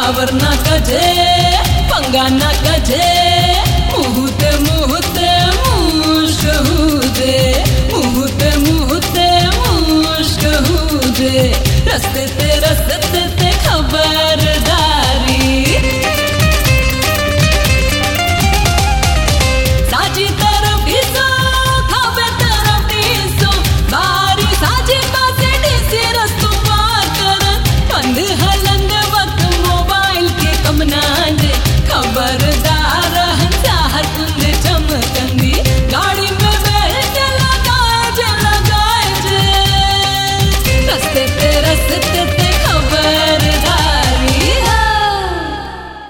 घाबर ना कजे पंगा ना कजे मुहूर्ते मुहूर्ते मुश्क हुदे मुहूर्ते मुहूर्ते मुश्क हुदे रस्ते